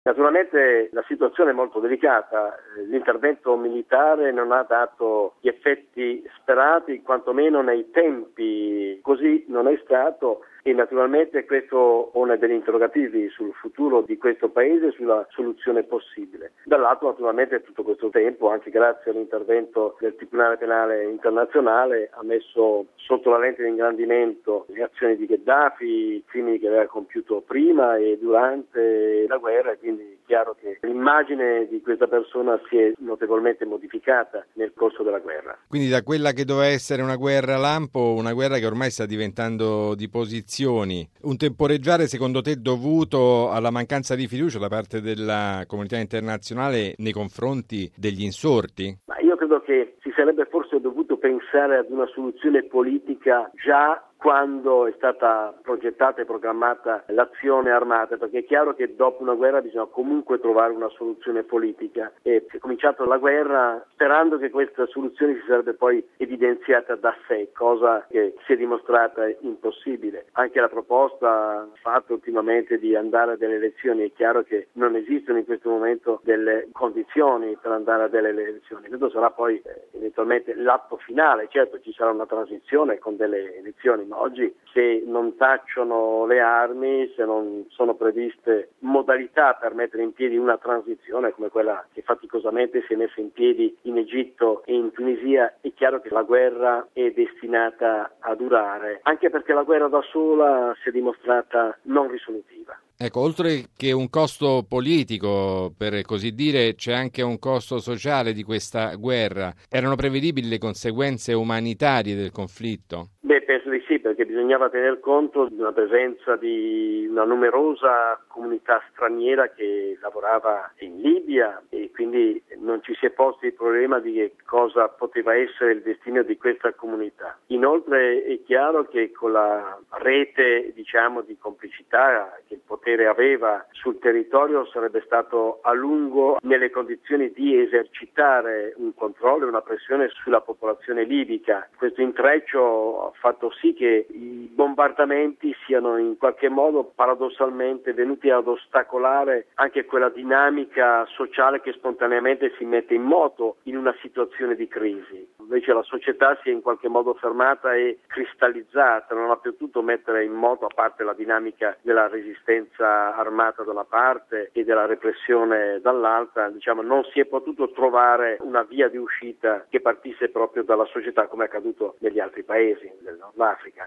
Naturalmente la situazione è molto delicata, l'intervento militare non ha dato gli effetti sperati, quantomeno nei tempi, così non è stato e naturalmente questo pone degli interrogativi sul futuro di questo paese e sulla soluzione possibile. Dall'altro naturalmente tutto questo tempo, anche grazie all'intervento del Tribunale Penale Internazionale, ha messo sotto la lente di ingrandimento le azioni di Gheddafi, i crimini che aveva compiuto prima e durante la guerra, e quindi è chiaro che l'immagine di questa persona si è notevolmente modificata nel corso della guerra. Quindi da quella che doveva essere una guerra lampo, una guerra che ormai sta diventando di posizioni, un temporeggiare secondo te dovuto alla mancanza di fiducia da parte della comunità internazionale nei confronti degli insorti? Ma io credo che si sarebbe forse dovuto pensare ad una soluzione politica già quando è stata progettata e programmata l'azione armata, perché è chiaro che dopo una guerra bisogna comunque trovare una soluzione politica e si è cominciato la guerra sperando che questa soluzione si sarebbe poi evidenziata da sé, cosa che si è dimostrata impossibile. Anche la proposta fatta ultimamente di andare a delle elezioni, è chiaro che non esistono in questo momento delle condizioni per andare a delle elezioni, questo sarà poi eventualmente l'atto finale, certo ci sarà una transizione con delle elezioni, ma oggi se non tacciono le armi, se non sono previste modalità per mettere in piedi una transizione come quella che faticosamente si è messa in piedi in Egitto e in Tunisia, è chiaro che la guerra è destinata a durare, anche perché la guerra da sola si è dimostrata non risolutiva. Ecco, oltre che un costo politico, per così dire, c'è anche un costo sociale di questa guerra. Erano prevedibili le conseguenze umanitarie del conflitto? Penso di sì, perché bisognava tener conto di una presenza di una numerosa comunità straniera che lavorava in Libia e quindi non ci si è posto il problema di che cosa poteva essere il destino di questa comunità. Inoltre è chiaro che con la rete, di complicità che il potere aveva sul territorio sarebbe stato a lungo nelle condizioni di esercitare un controllo e una pressione sulla popolazione libica. Questo intreccio ha fatto sì che i bombardamenti siano in qualche modo paradossalmente venuti ad ostacolare anche quella dinamica sociale che spontaneamente si mette in moto in una situazione di crisi. Invece la società si è in qualche modo fermata e cristallizzata, non ha potuto mettere in moto, a parte la dinamica della resistenza armata da una parte e della repressione dall'altra, non si è potuto trovare una via di uscita che partisse proprio dalla società come è accaduto negli altri paesi del Nord Africa.